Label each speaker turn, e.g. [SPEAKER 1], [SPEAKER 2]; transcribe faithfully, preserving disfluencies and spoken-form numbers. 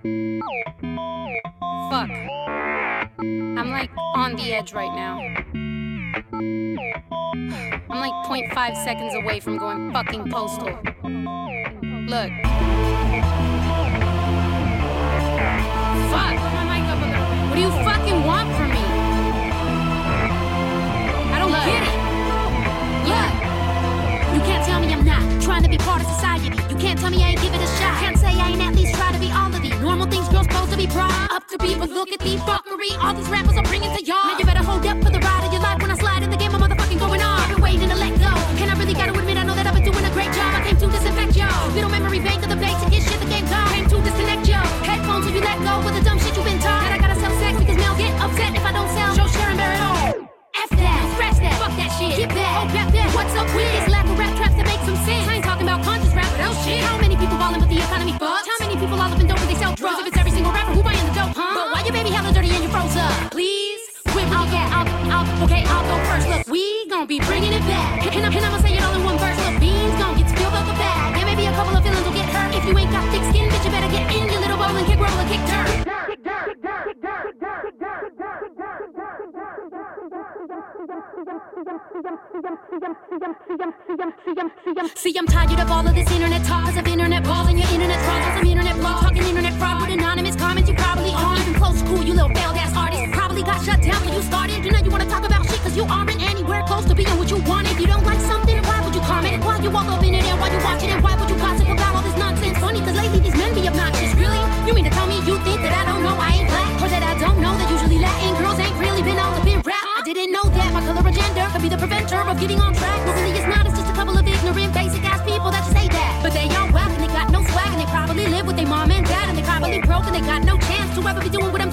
[SPEAKER 1] Fuck. I'm like on the edge right now. I'm like zero point five seconds away from going fucking postal. Look. Fuck. What do you fucking want from me? I don't Look. get it. Look. You can't tell me I'm not trying to be part of society. You can't tell me I ain't give it a shot. Can't say I ain't at least try to be all of the normal things girls supposed to be brought up to be. But look at the fuckery all these rappers are bringing to y'all. Now you better hold up for the ride of your life. When I slide in the game, I'm motherfucking going on. I've been waiting to let go. And I really gotta admit, I know that I've been doing a great job. I came to disinfect y'all. Little memory bank of the basic shit the game gone. Came to disconnect y'all. Headphones when you let go with the dumb shit you've been taught. That I gotta sell sex because male get upset if I don't sell. Show share and bear it all. F that, scratch that, fuck that shit. Keep that, oh crap that. What's up with this lack of rap traps that make some sense? I ain't talking about conscious rap, but oh shit. How many people ballin' with the economy fucked? How many people all up in dope when they sell drugs? If it's every single rapper, who buying the dope, huh? But why your baby hella dirty and you froze up? Please, quit with okay, I'll, I'll, okay, I'll go first. Look, we gon' be bringing it back. And, I, and I'ma say it all in one verse. Look, beans gon' get spilled out the bag. And maybe a couple of feelings will get hurt. If you ain't got thick skin, bitch, you better get in your little bowl and kick roll and kick dirt. See, I'm tired of all of this internet talk, cause of internet balls and your internet trolls. Some internet blogs talking internet fraud with anonymous comments you probably aren't even close to cool, you little failed ass artist. Probably got shut down when you started. You know you wanna talk about shit cause you aren't anywhere close to being what you want. If you don't like something, why would you comment? Why you walk up in it and why you watch it? And why would you gossip about all this nonsense? Funny cause lately these men be obnoxious. Really? You mean to tell me you think that I don't know I ain't black? Or that I don't know that usually Latin girls ain't really been all up in rap? I didn't know that my color or gender could be the preventer of getting on track. But really it's not, it's just a couple of ignorant basic ass people that just say that. But they all whack and they got no swag and they probably live with their mom and dad and they probably broke and they got no chance to ever be doing what